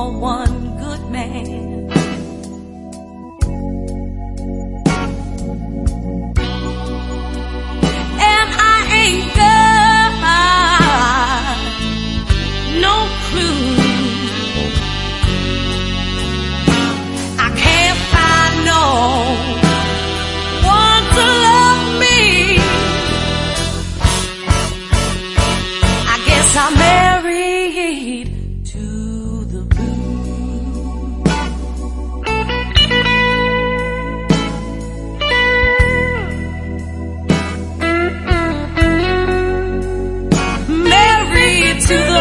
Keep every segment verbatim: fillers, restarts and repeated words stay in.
for one good man. And I ain't got no clue. I can't find no one to love me. I guess I'm married to the blues. Married to the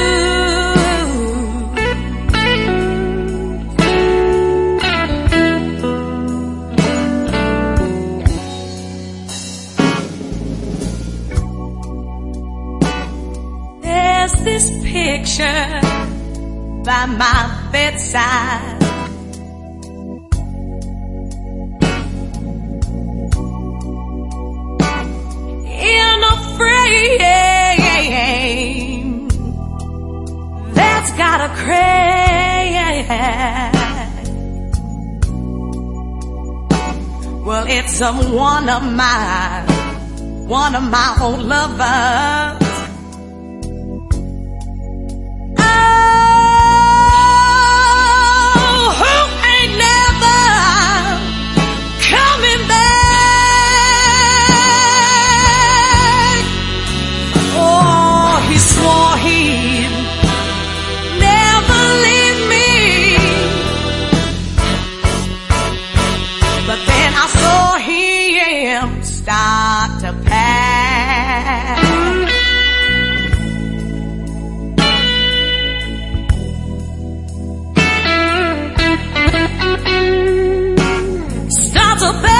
this picture by my bedside. In a frame that's got a crack. Well, it's um, one of my, one of my old lovers. Start to pack. Start to pack.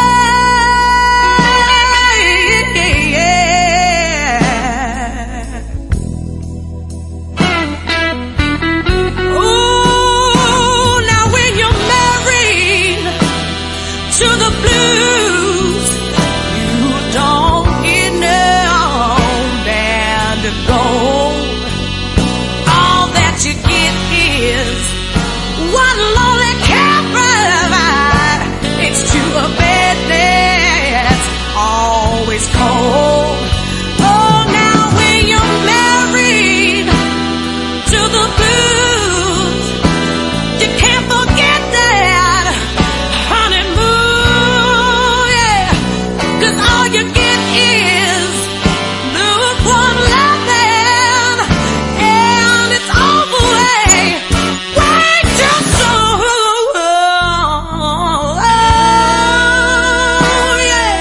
Ooh, now when you're married to the blues, don't get no bad to go. All that you get is one lonely can't provide. It's to a bed that's always cold. Oh, now when you're married to the blues, you can't forget that honeymoon, yeah. 'Cause all you get is lukewarm loving, and it's over way, way too soon. Oh, yeah.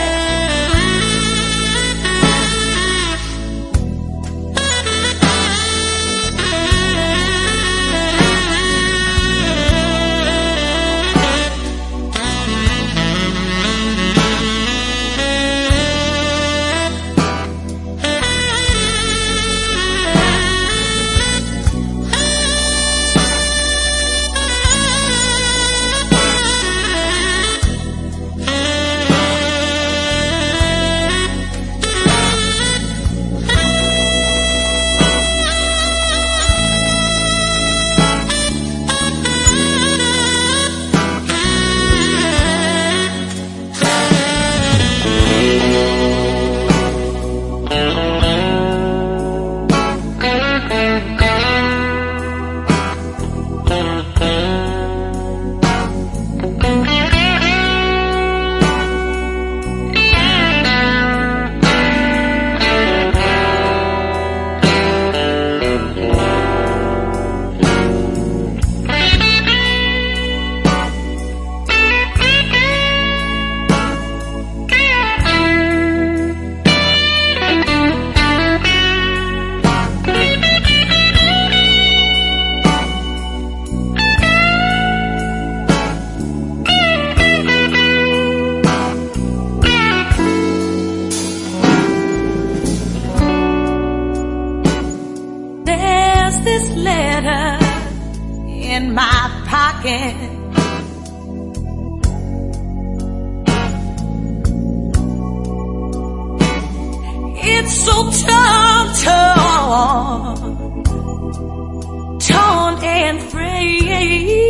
in my pocket. It's so torn, torn, torn and frayed. day.